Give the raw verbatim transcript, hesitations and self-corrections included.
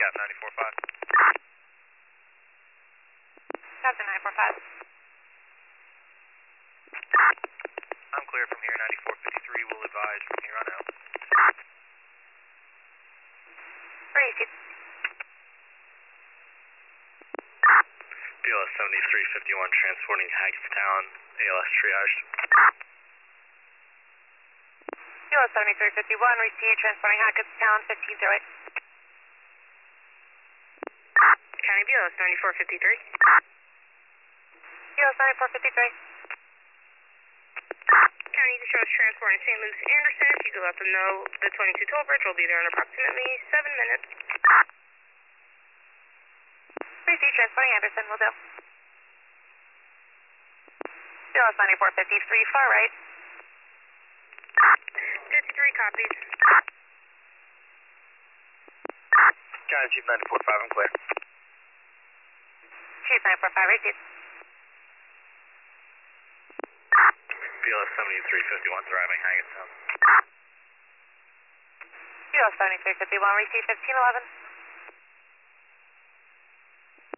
Cap ninety-four five. Captain nine four five. I'm clear from here, ninety-four fifty-three. We'll advise from here on out. Where are you, Chief? B L S seventy-three fifty-one transporting Hackettstown, A L S triage. B L S seventy-three fifty-one, receive transporting Hackettstown fifteen oh eight. County B L S ninety-four fifty-three. B L S ninety-four fifty-three. County to show us transport in Saint Luke's Anderson. If you could let them know the twenty-two toll bridge will be there in approximately seven minutes. Receive transporting Anderson, will do. B L S ninety-four fifty-three, far right. fifty-three copies. County Chief ninety-four five, I'm clear. Chief nine four five, receive. B L S seventy-three fifty-one thriving Hackettstown. B L S seventy-three fifty-one, receive fifteen eleven.